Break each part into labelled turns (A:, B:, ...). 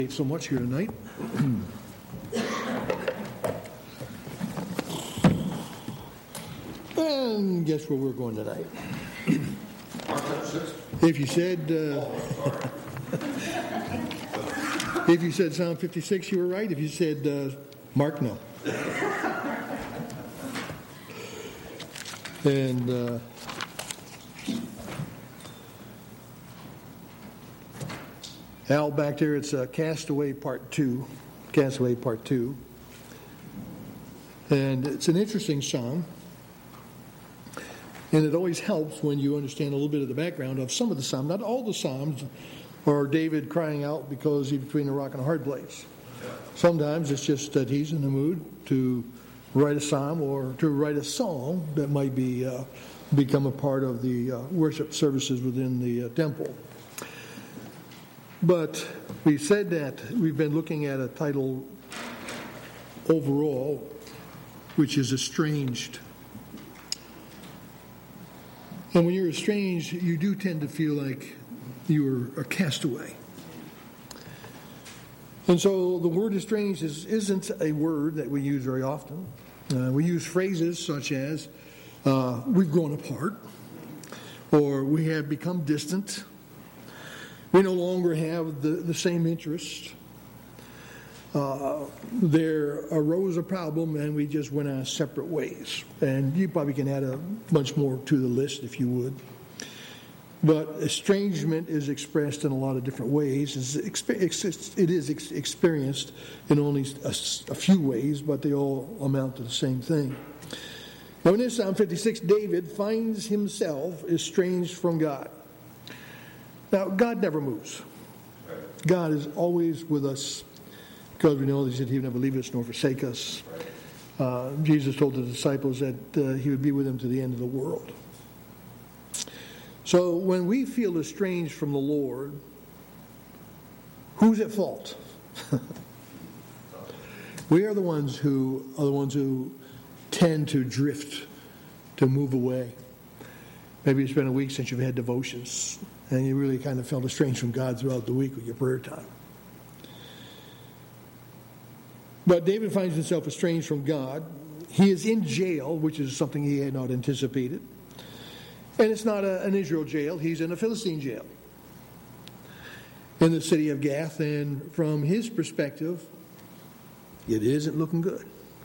A: So much here tonight. And guess where we're going tonight? If you said Psalm 56, you were right. If you said Mark, no. And Al, back there, it's Castaway Part 2. Castaway Part 2. And it's an interesting psalm. And it always helps when you understand a little bit of the background of some of the psalms. Not all the psalms are David crying out because he's between a rock and a hard place. Sometimes it's just that he's in the mood to write a psalm or to write a song that might be become a part of the worship services within the temple. But we said that we've been looking at a title overall, which is estranged. And when you're estranged, you do tend to feel like you're a castaway. And so the word estranged isn't a word that we use very often. We use phrases such as, we've grown apart, or we have become distant. We no longer have the same interest. There arose a problem and we just went our separate ways. And you probably can add a bunch more to the list if you would. But estrangement is expressed in a lot of different ways. It is experienced in only a few ways, but they all amount to the same thing. Now in this Psalm 56, David finds himself estranged from God. Now, God never moves. God is always with us because we know that He would never leave us nor forsake us. Jesus told the disciples that He would be with them to the end of the world. So when we feel estranged from the Lord, who's at fault? We are the ones who tend to drift, to move away. Maybe it's been a week since you've had devotions, and you really kind of felt estranged from God throughout the week with your prayer time. But David finds himself estranged from God. He is in jail, which is something he had not anticipated. And it's not an Israel jail. He's in a Philistine jail in the city of Gath. And from his perspective, it isn't looking good.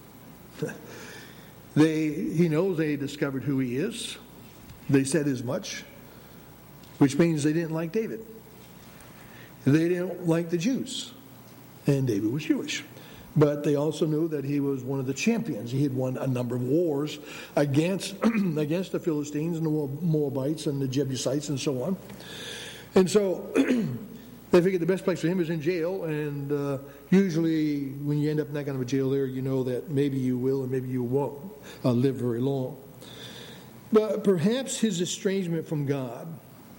A: He knows they discovered who he is. They said as much, which means they didn't like David. They didn't like the Jews. And David was Jewish. But they also knew that he was one of the champions. He had won a number of wars against the Philistines and the Moabites and the Jebusites and so on. And so they figured the best place for him is in jail. And usually when you end up in that kind of a jail there, you know that maybe you will and maybe you won't live very long. But perhaps his estrangement from God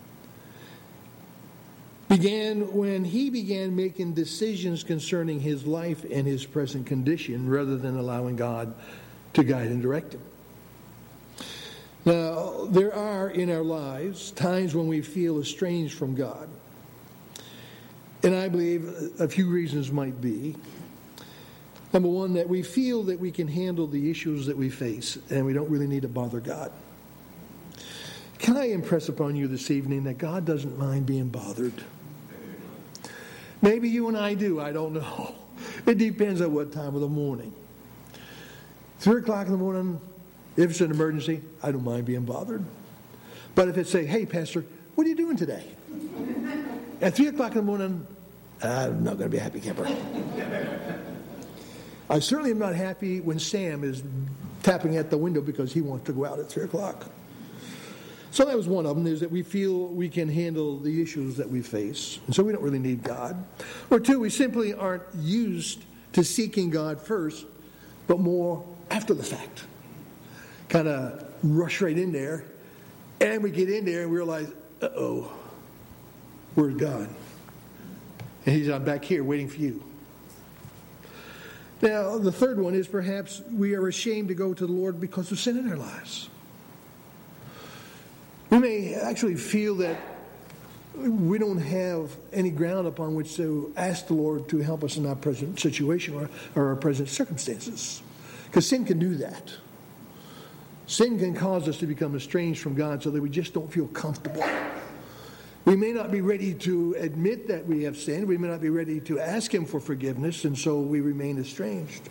A: began when he began making decisions concerning his life and his present condition rather than allowing God to guide and direct him. Now, there are in our lives times when we feel estranged from God. And I believe a few reasons might be. Number one, that we feel that we can handle the issues that we face and we don't really need to bother God. Can I impress upon you this evening that God doesn't mind being bothered? Maybe you and I do, I don't know. It depends on what time of the morning. 3 o'clock in the morning, if it's an emergency, I don't mind being bothered. But if it's say, hey, Pastor, what are you doing today? At 3 o'clock in the morning, I'm not going to be a happy camper. I certainly am not happy when Sam is tapping at the window because he wants to go out at 3 o'clock. So that was one of them, is that we feel we can handle the issues that we face. And so we don't really need God. Or two, we simply aren't used to seeking God first, but more after the fact. Kind of rush right in there. And we get in there and we realize, uh-oh, where's God? And He's back here waiting for you. Now, the third one is perhaps we are ashamed to go to the Lord because of sin in our lives. We may actually feel that we don't have any ground upon which to ask the Lord to help us in our present situation or our present circumstances. Because sin can do that. Sin can cause us to become estranged from God so that we just don't feel comfortable. We may not be ready to admit that we have sinned. We may not be ready to ask Him for forgiveness, and so we remain estranged.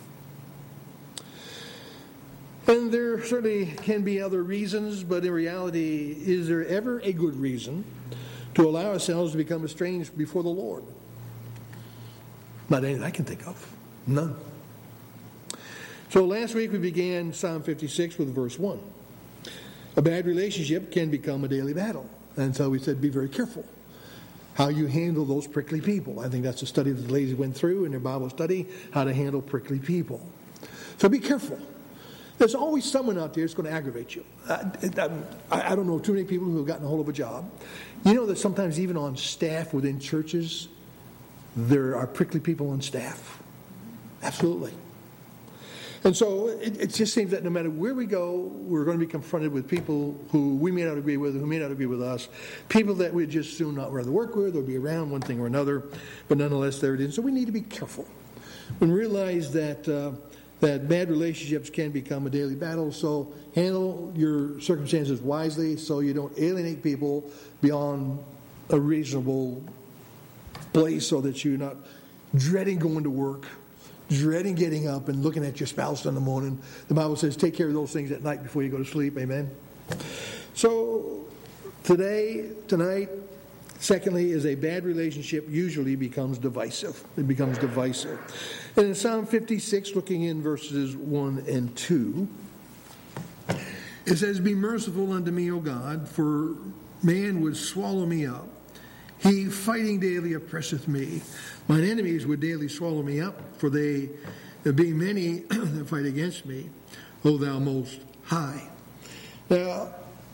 A: And there certainly can be other reasons, but in reality, is there ever a good reason to allow ourselves to become estranged before the Lord? Not any that I can think of. None. So last week we began Psalm 56 with verse 1. A bad relationship can become a daily battle. And so we said, be very careful how you handle those prickly people. I think that's a study that the ladies went through in their Bible study, how to handle prickly people. So be careful. There's always someone out there that's going to aggravate you. I don't know too many people who have gotten a hold of a job. You know that sometimes even on staff within churches, there are prickly people on staff. Absolutely. And so it just seems that no matter where we go, we're going to be confronted with people who we may not agree with, who may not agree with us, people that we'd just soon not rather work with or be around, one thing or another. But nonetheless, there it is. So we need to be careful and realize that bad relationships can become a daily battle. So handle your circumstances wisely so you don't alienate people beyond a reasonable place so that you're not dreading going to work, dreading getting up and looking at your spouse in the morning. The Bible says take care of those things at night before you go to sleep. Amen. So tonight, secondly, is a bad relationship usually becomes divisive. It becomes divisive. And in Psalm 56, looking in verses 1 and 2, it says, be merciful unto me, O God, for man would swallow me up. He fighting daily oppresseth me. Mine enemies would daily swallow me up, for they be many that fight against me, O thou most high. Now,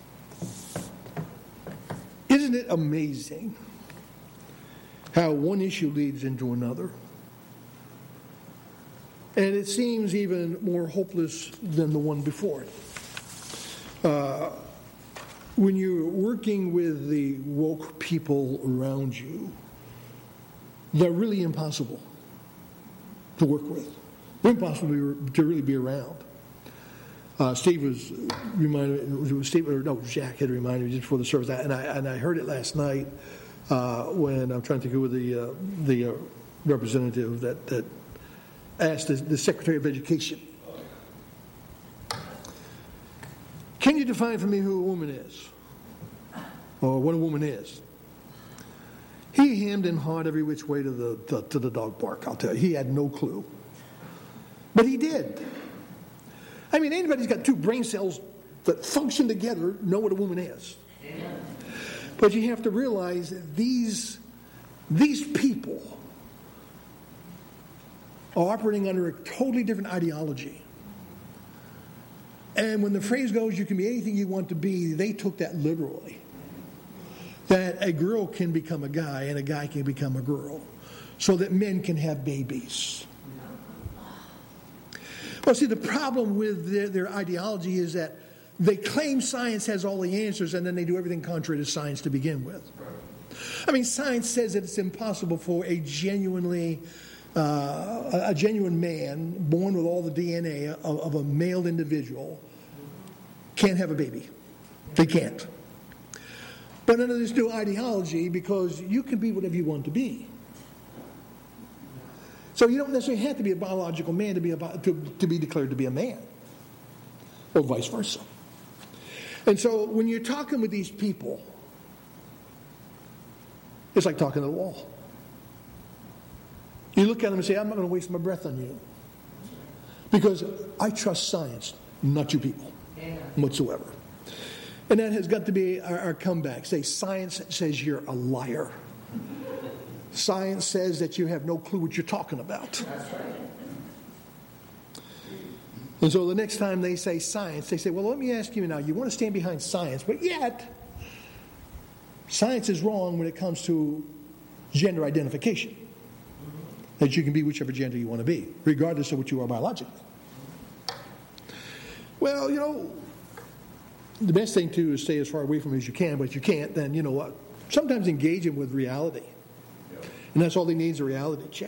A: isn't it amazing how one issue leads into another? And it seems even more hopeless than the one before it. When you're working with the woke people around you, they're really impossible to work with. They're impossible to really be around. Steve was reminded me, it was Steve, or no, Jack had reminded me just before the service, and I heard it last night when I'm trying to go with the representative that asked the Secretary of Education, can you define for me who a woman is? Or what a woman is? He hemmed and hawed every which way to the dog park, I'll tell you. He had no clue. But he did. I mean, anybody's got two brain cells that function together know what a woman is. Amen. But you have to realize that these people are operating under a totally different ideology. And when the phrase goes, you can be anything you want to be, they took that literally. That a girl can become a guy and a guy can become a girl. So that men can have babies. Well, see, the problem with their ideology is that they claim science has all the answers and then they do everything contrary to science to begin with. I mean, science says that it's impossible for a genuine man born with all the DNA of a male individual can't have a baby. They can't. But under this new ideology, because you can be whatever you want to be. So you don't necessarily have to be a biological man to be declared to be a man. Or vice versa. And so when you're talking with these people, it's like talking to the wall. You look at them and say, I'm not going to waste my breath on you. Because I trust science, not you people, whatsoever. And that has got to be our comeback. Say, science says you're a liar. Science says that you have no clue what you're talking about. That's right. And so the next time they say science, they say, well, let me ask you now, you want to stand behind science, but yet science is wrong when it comes to gender identification. That you can be whichever gender you want to be, regardless of what you are biologically. Well, you know, the best thing to is stay as far away from it as you can, but if you can't, then you know what? sometimes engage him with reality. And that's all he needs, a reality check.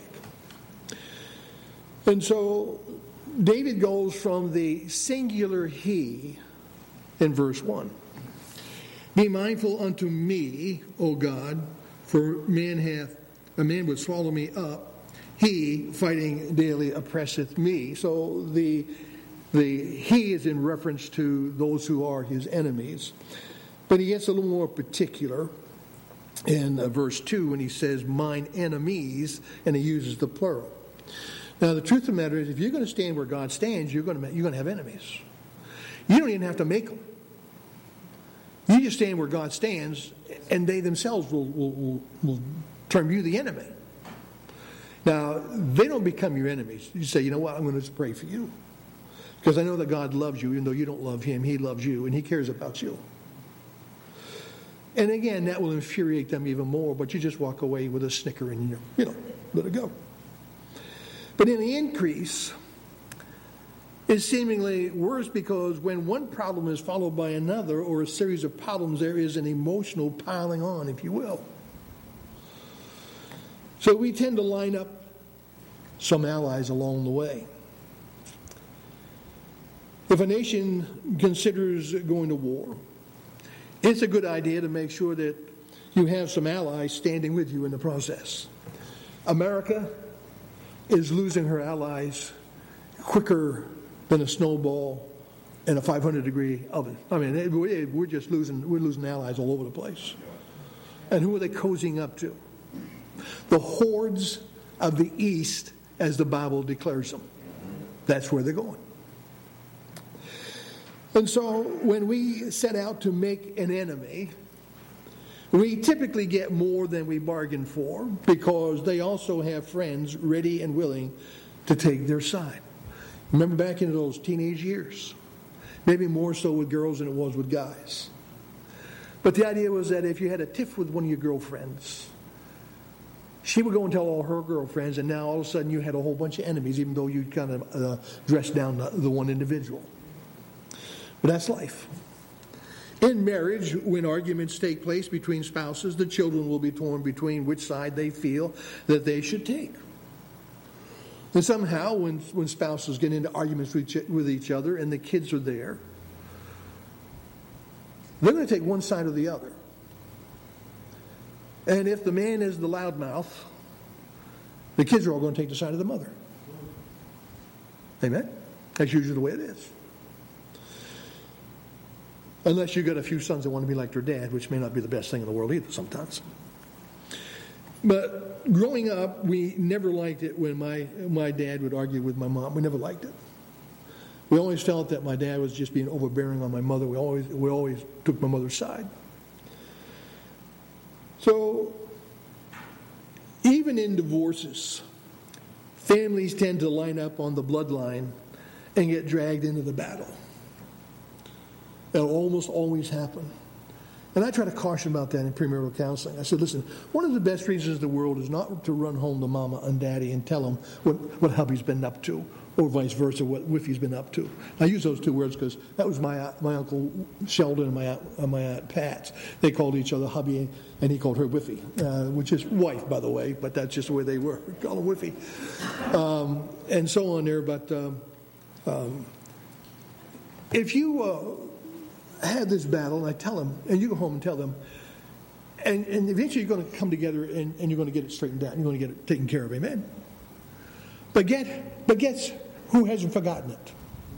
A: And so David goes from the singular he in verse 1. Be mindful unto me, O God, for a man would swallow me up. He, fighting daily, oppresseth me. So the he is in reference to those who are his enemies. But he gets a little more particular in verse 2 when he says, mine enemies, and he uses the plural. Now, the truth of the matter is, if you're going to stand where God stands, you're going to have enemies. You don't even have to make them. You just stand where God stands, and they themselves will term you the enemy. Now, they don't become your enemies. You say, you know what, I'm going to pray for you. Because I know that God loves you, even though you don't love him. He loves you, and he cares about you. And again, that will infuriate them even more, but you just walk away with a snicker and let it go. But in the increase, it's seemingly worse because when one problem is followed by another or a series of problems, there is an emotional piling on, if you will. So we tend to line up some allies along the way. If a nation considers going to war, it's a good idea to make sure that you have some allies standing with you in the process. America is losing her allies quicker than a snowball in a 500-degree oven. I mean, we're losing allies all over the place. And who are they cozying up to? The hordes of the East, as the Bible declares them. That's where they're going. And so when we set out to make an enemy, we typically get more than we bargained for because they also have friends ready and willing to take their side. Remember back in those teenage years, maybe more so with girls than it was with guys. But the idea was that if you had a tiff with one of your girlfriends, she would go and tell all her girlfriends, and now all of a sudden you had a whole bunch of enemies, even though you'd kind of dressed down the one individual. But that's life. In marriage, when arguments take place between spouses, the children will be torn between which side they feel that they should take. And somehow, when spouses get into arguments with each other and the kids are there, they're going to take one side or the other. And if the man is the loudmouth, the kids are all going to take the side of the mother. Amen? That's usually the way it is. Unless you've got a few sons that want to be like their dad, which may not be the best thing in the world either sometimes. But growing up, we never liked it when my dad would argue with my mom. We never liked it. We always felt that my dad was just being overbearing on my mother. We always took my mother's side. So, even in divorces, families tend to line up on the bloodline and get dragged into the battle. That'll almost always happen. And I try to caution about that in premarital counseling. I said, listen, one of the best reasons in the world is not to run home to mama and daddy and tell them what hubby's been up to, or vice versa, what Whiffy's been up to. I use those two words because that was my Uncle Sheldon and my Aunt Pat. They called each other hubby, and he called her Whiffy, which is wife, by the way, but that's just the way they were. Call him Whiffy. And so on there. But if you have this battle, and I tell them, and you go home and tell them, and eventually you're going to come together and you're going to get it straightened out. You're going to get it taken care of. Amen? But guess who hasn't forgotten it?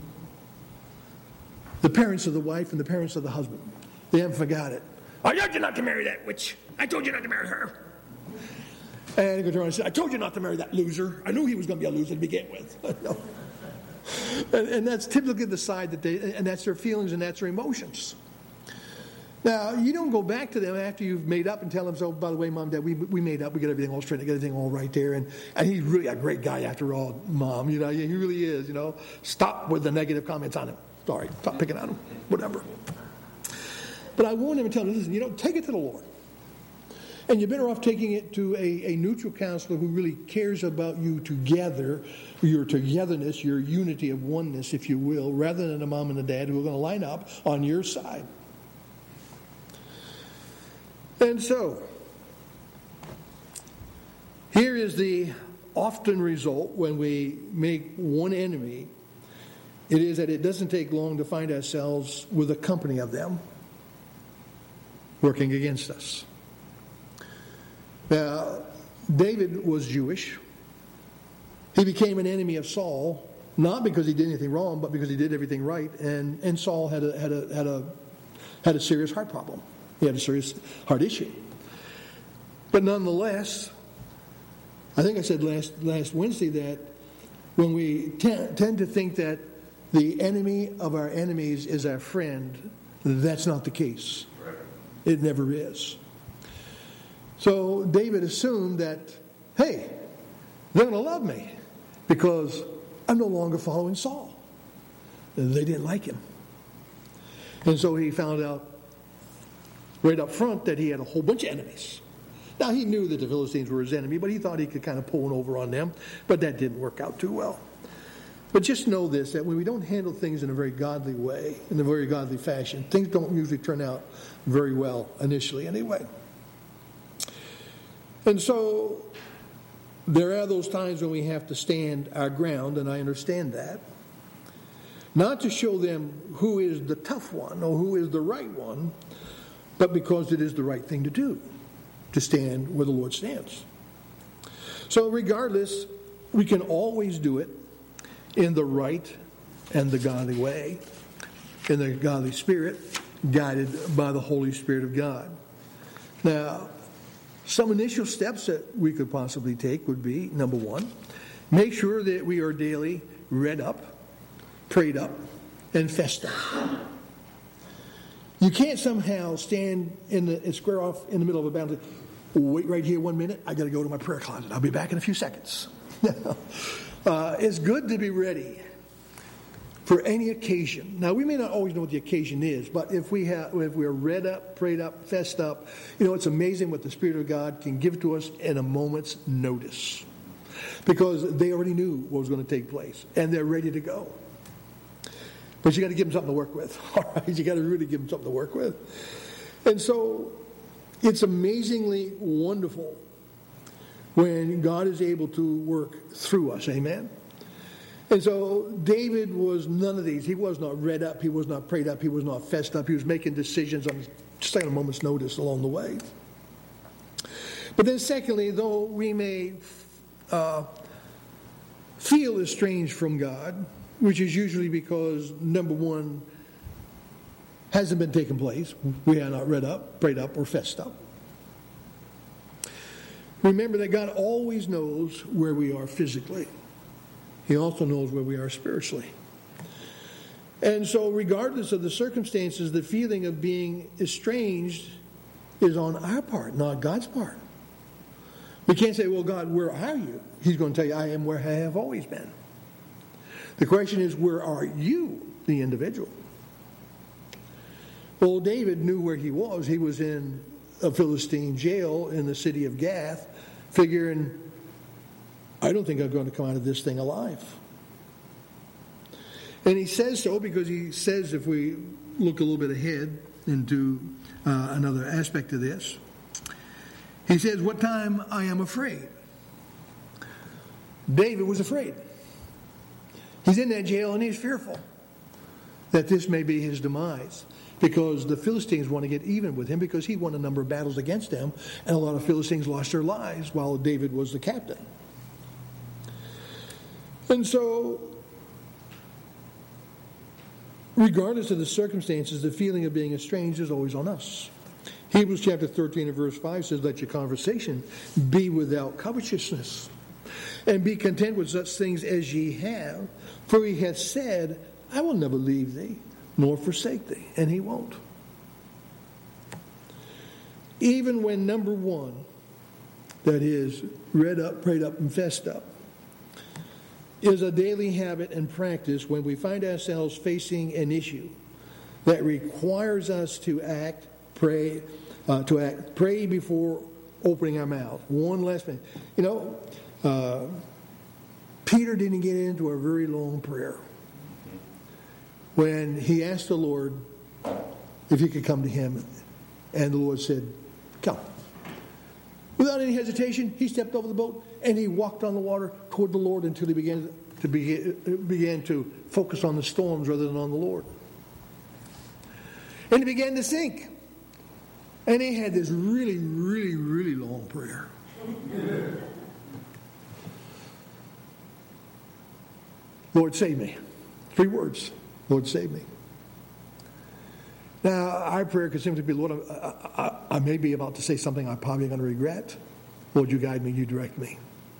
A: The parents of the wife and the parents of the husband. They haven't forgot it. I told you not to marry that witch. I told you not to marry her. And he goes around and says, I told you not to marry that loser. I knew he was going to be a loser to begin with. No. And that's typically the side and that's their feelings and that's their emotions. Now, you don't go back to them after you've made up and tell them, so, by the way, Mom, Dad, we made up, we got everything all straight, I got everything all right there, and he's really a great guy after all, Mom, he really is, Stop with the negative comments on him. Sorry, stop picking on him, whatever. But I warn them and tell them, listen, take it to the Lord. And you're better off taking it to a neutral counselor who really cares about you together, your togetherness, your unity of oneness, if you will, rather than a mom and a dad who are going to line up on your side. And so, here is the often result when we make one enemy. It is that it doesn't take long to find ourselves with a company of them working against us. Now, David was Jewish. He became an enemy of Saul, not because he did anything wrong, but because he did everything right. And Saul had a serious heart problem. He had a serious heart issue. But nonetheless, I think I said last Wednesday that when we tend to think that the enemy of our enemies is our friend, that's not the case. Right. It never is. So David assumed that, hey, they're going to love me because I'm no longer following Saul. They didn't like him. And so he found out right up front that he had a whole bunch of enemies. Now, he knew that the Philistines were his enemy, but he thought he could kind of pull one over on them. But that didn't work out too well. But just know this, that when we don't handle things in a very godly way, in a very godly fashion, things don't usually turn out very well initially anyway. And so there are those times when we have to stand our ground, and I understand that. Not to show them who is the tough one or who is the right one, but because it is the right thing to do, to stand where the Lord stands. So regardless, we can always do it in the right and the godly way, in the godly spirit, guided by the Holy Spirit of God. Now, some initial steps that we could possibly take would be, number one, make sure that we are daily read up, prayed up, and fessed up. You can't somehow stand and square off in the middle of a battle. Wait right here 1 minute. I got to go to my prayer closet. I'll be back in a few seconds. It's good to be ready for any occasion. Now, we may not always know what the occasion is, but if we're read up, prayed up, fessed up, it's amazing what the Spirit of God can give to us in a moment's notice. Because they already knew what was going to take place, and they're ready to go. But you got to give them something to work with. All right, you got to really give them something to work with. And so it's amazingly wonderful when God is able to work through us. Amen. And so David was none of these. He was not read up. He was not prayed up. He was not fessed up. He was making decisions on just like a moment's notice along the way. But then secondly, though we may feel estranged from God, which is usually because, number one, hasn't been taking place. We are not read up, prayed up, or fessed up. Remember that God always knows where we are physically. He also knows where we are spiritually. And so regardless of the circumstances, the feeling of being estranged is on our part, not God's part. We can't say, well, God, where are you? He's going to tell you, I am where I have always been. The question is, where are you, the individual? Well, David knew where he was. He was in a Philistine jail in the city of Gath, figuring, I don't think I'm going to come out of this thing alive. And he says so because he says, if we look a little bit ahead into another aspect of this, he says, what time I am afraid. David was afraid. He's in that jail and he's fearful that this may be his demise, because the Philistines want to get even with him because he won a number of battles against them, and a lot of Philistines lost their lives while David was the captain. And so, regardless of the circumstances, the feeling of being estranged is always on us. Hebrews chapter 13 and verse 5 says, let your conversation be without covetousness, and be content with such things as ye have. For he hath said, I will never leave thee, nor forsake thee. And he won't. Even when number one, that is, read up, prayed up, and fessed up, is a daily habit and practice when we find ourselves facing an issue that requires us to pray before opening our mouth. One last thing. Peter didn't get into a very long prayer when he asked the Lord if he could come to him. And the Lord said, Come. Without any hesitation, he stepped over the boat and he walked on the water toward the Lord until he began to focus on the storms rather than on the Lord. And he began to sink. And he had this really, really, really long prayer. Lord, save me. 3 words. Lord, save me. Now, our prayer could simply be, Lord, I may be about to say something I'm probably going to regret. Lord, you guide me, you direct me.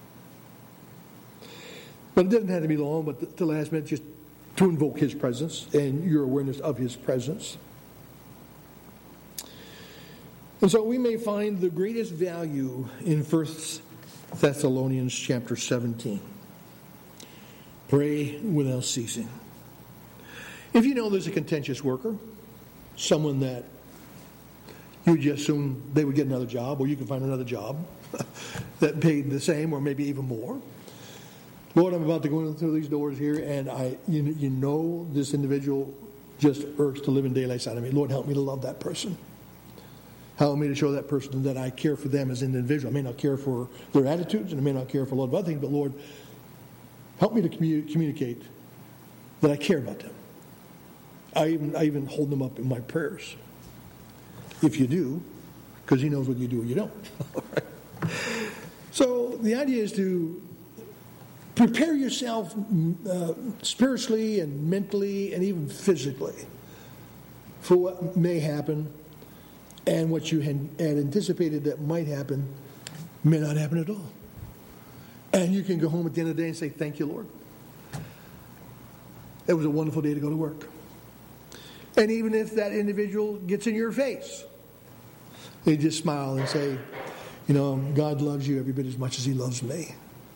A: But it doesn't have to be long, but the last minute, just to invoke his presence and your awareness of his presence. And so we may find the greatest value in 1 Thessalonians chapter 17. Pray without ceasing. If you know there's a contentious worker, someone that you would just assume they would get another job, or you can find another job that paid the same or maybe even more. Lord, I'm about to go through these doors here, and you know this individual just irks the living daylights out of me. Lord, help me to love that person. Help me to show that person that I care for them as an individual. I may not care for their attitudes, and I may not care for a lot of other things, but Lord, help me to communicate that I care about them. I even hold them up in my prayers. If you do, because he knows what you do or you don't. So the idea is to prepare yourself spiritually and mentally and even physically for what may happen, and what you had anticipated that might happen may not happen at all. And you can go home at the end of the day and say, thank you, Lord. It was a wonderful day to go to work. And even if that individual gets in your face, you just smile and say, you know, God loves you every bit as much as he loves me.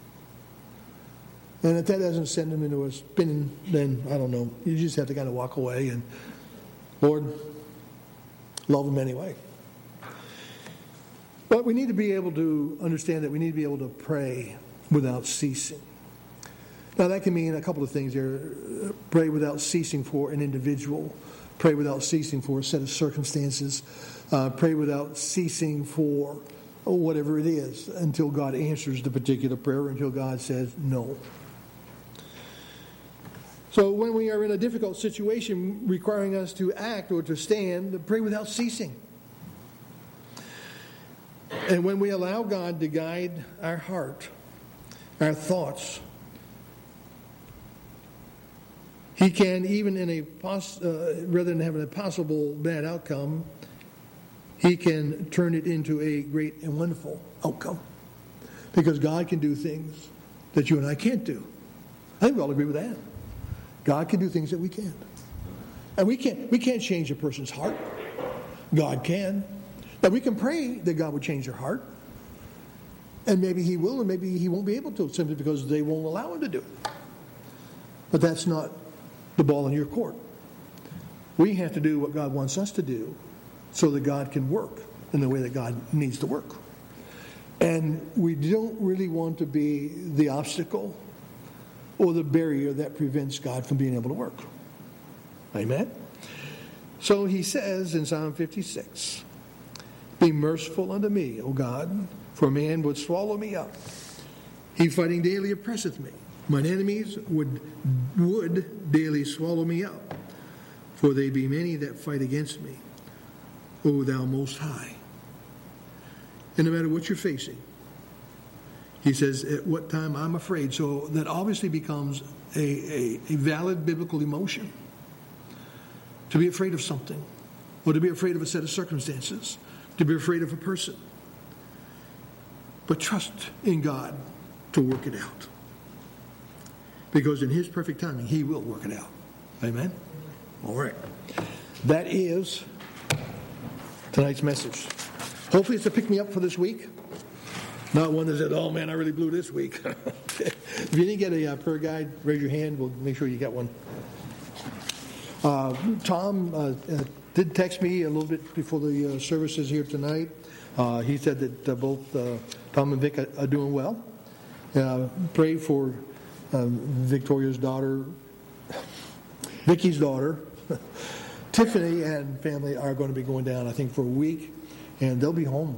A: And if that doesn't send them into a spinning, then I don't know. You just have to kind of walk away and, Lord, love them anyway. But we need to be able to understand that we need to be able to pray without ceasing. Now that can mean a couple of things there. Pray without ceasing for an individual. Pray without ceasing for a set of circumstances. Pray without ceasing for whatever it is until God answers the particular prayer, until God says no. So when we are in a difficult situation requiring us to act or to stand, pray without ceasing. And when we allow God to guide our heart, our thoughts, he can, even in rather than having a possible bad outcome, he can turn it into a great and wonderful outcome. Because God can do things that you and I can't do. I think we all agree with that. God can do things that we can't. And we can't change a person's heart. God can. Now we can pray that God would change their heart. And maybe he will, or maybe he won't be able to, simply because they won't allow him to do it. But that's not the ball in your court. We have to do what God wants us to do so that God can work in the way that God needs to work. And we don't really want to be the obstacle or the barrier that prevents God from being able to work. Amen? So he says in Psalm 56, be merciful unto me, O God, for man would swallow me up. He fighting daily oppresseth me. Mine enemies would daily swallow me up, for they be many that fight against me, O thou most high. And no matter what you're facing, he says, at what time I'm afraid. So that obviously becomes a valid biblical emotion. To be afraid of something, or to be afraid of a set of circumstances, to be afraid of a person. But trust in God to work it out. Because in his perfect timing, he will work it out. Amen? All right. That is tonight's message. Hopefully it's a pick-me-up for this week. Not one that said, oh man, I really blew this week. If you didn't get a prayer guide, raise your hand. We'll make sure you get one. Tom did text me a little bit before the services here tonight. He said that both Tom and Vic are doing well. Pray for Victoria's daughter, Vicky's daughter. Tiffany and family are going to be going down, I think, for a week. and they'll be home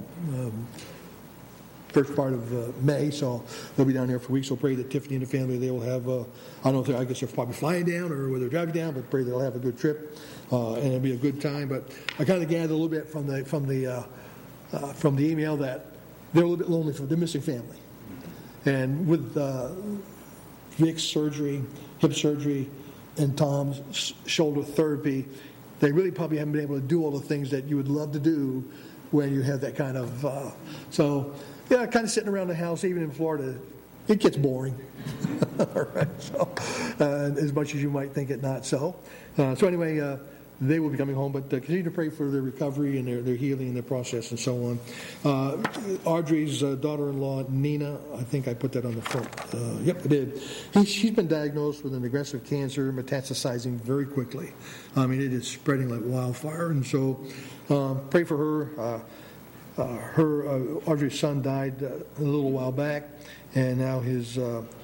A: first part of May, so they'll be down there for a week. So pray that Tiffany and the family, they will have, I don't know if I guess they're probably flying down or whether they're driving down, but pray they'll have a good trip and it'll be a good time. But I kind of gathered a little bit from the email that they're a little bit lonely for the missing family, and with Vic's surgery, hip surgery, and Tom's shoulder therapy, they really probably haven't been able to do all the things that you would love to do when you have that kind of kind of sitting around the house, even in Florida, it gets boring. All right, so as much as you might think it not so. So anyway, they will be coming home, but continue to pray for their recovery and their healing and their process and so on. Audrey's daughter-in-law, Nina, I think I put that on the front. Yep, I did. She's been diagnosed with an aggressive cancer, metastasizing very quickly. I mean, it is spreading like wildfire, and so pray for her. Audrey's son died a little while back, and now his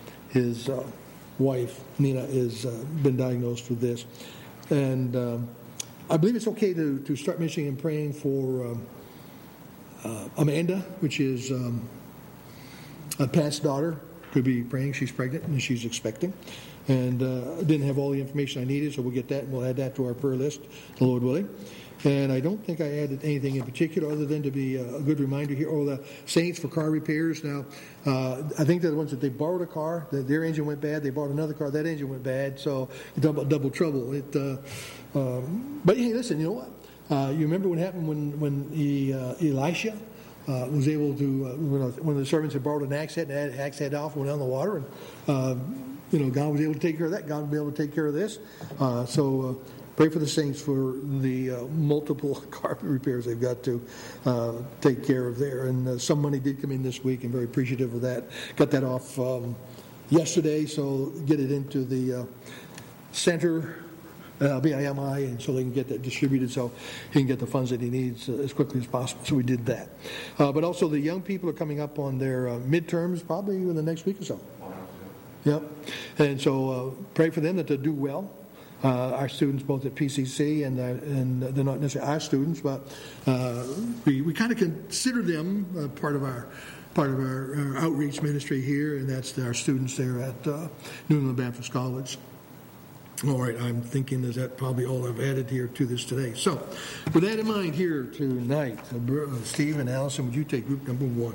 A: wife, Nina, has been diagnosed with this. And I believe it's okay to start mentioning and praying for Amanda, which is Pat's daughter. Could be praying. She's pregnant and she's expecting. And didn't have all the information I needed, so we'll get that and we'll add that to our prayer list, the Lord willing. And I don't think I added anything in particular other than to be a good reminder here. Oh, the Saints for car repairs. Now, I think they're the ones that they borrowed a car. Their engine went bad. They bought another car. That engine went bad. So you talk about double trouble. But hey, listen, you know what? You remember what happened when Elisha was able to, one of the servants had borrowed an axe head and had axe head off, went down the water, and God was able to take care of that. God will be able to take care of this. So pray for the saints for the multiple car repairs they've got to take care of there. And some money did come in this week. I'm very appreciative of that. Got that off yesterday, so get it into the center, BIMI, and so they can get that distributed so he can get the funds that he needs as quickly as possible. So we did that. But also the young people are coming up on their midterms probably in the next week or so. Yep. And so pray for them that they do well. Our students both at PCC and they're not necessarily our students, but we kind of consider them part of our outreach ministry here, and that's our students there at New England Baptist College. All right, I'm thinking that probably all I've added here to this today. So, with that in mind here tonight, Steve and Allison, would you take group number 1?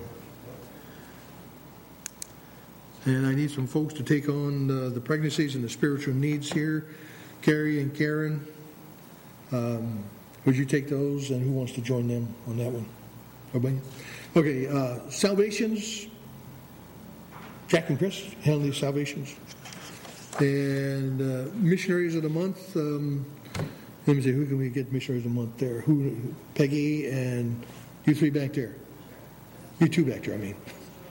A: And I need some folks to take on the pregnancies and the spiritual needs here. Carrie and Karen, would you take those, and who wants to join them on that one? Everybody? Okay, salvations. Jack and Chris handle these salvations. And missionaries of the month. Let me see, who can we get missionaries of the month there? Peggy and you 3 back there. You 2 back there, I mean.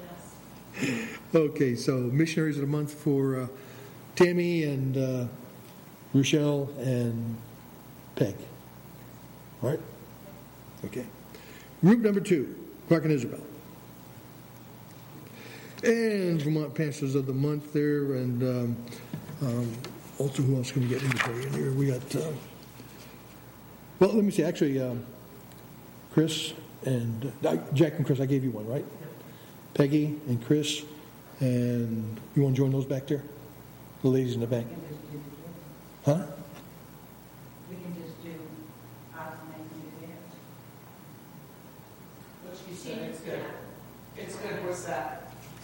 A: Okay, so missionaries of the month for Tammy and Rochelle and Peg. All right? Okay. Group number 2, Clark and Isabel. And Vermont Pastors of the Month there, and also who else can we get in here? We got, well, let me see, actually, Chris and, Jack and Chris, I gave you one, right? Peggy and Chris, and you want to join those back there? The ladies in the back. Huh?
B: We can just do what she said. It's good. It's good. What's that?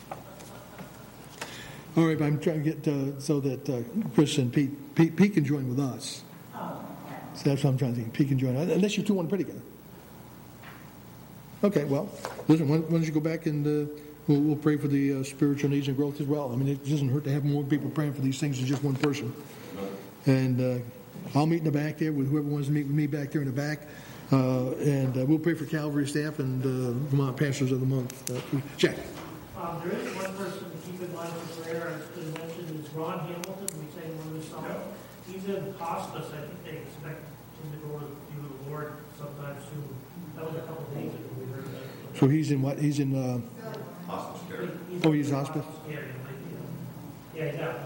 A: All right, but I'm trying to get so that Chris and Pete can join with us.
B: Oh, okay.
A: So that's what I'm trying to think. Pete can join, unless you 2 want to pray together. Okay, well, listen, why don't you go back and we'll pray for the spiritual needs and growth as well. I mean, it doesn't hurt to have more people praying for these things than just one person. And I'll meet in the back there with whoever wants to meet with me back there in the back. And we'll pray for Calvary staff and Vermont Pastors of the Month. Jack.
C: There is one person to keep in mind for prayer, as been mentioned, is Ron Hamilton. We sang one this summer. He's in hospice. I think they expect him to go to the Lord sometime soon. That was a couple of days ago we heard that.
A: So he's in what? He's in
D: hospice care.
A: He's hospice?
C: Yeah, he's at home.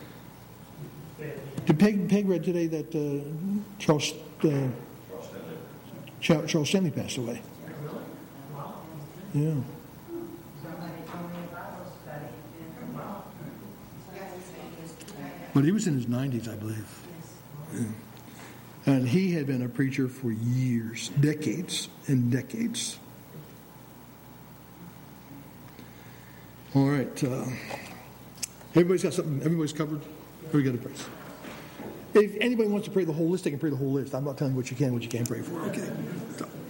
A: Did Peg read today that Charles Stanley passed away?
C: Really?
A: Yeah.
B: Somebody told me about a study in Vermont.
A: But he was in his 90s, I believe. Yeah. And he had been a preacher for years, decades and decades. All right. Everybody's got something. Everybody's covered. We got to pray. If anybody wants to pray the whole list, they can pray the whole list. I'm not telling you what you can and what you can't pray for. Okay. So.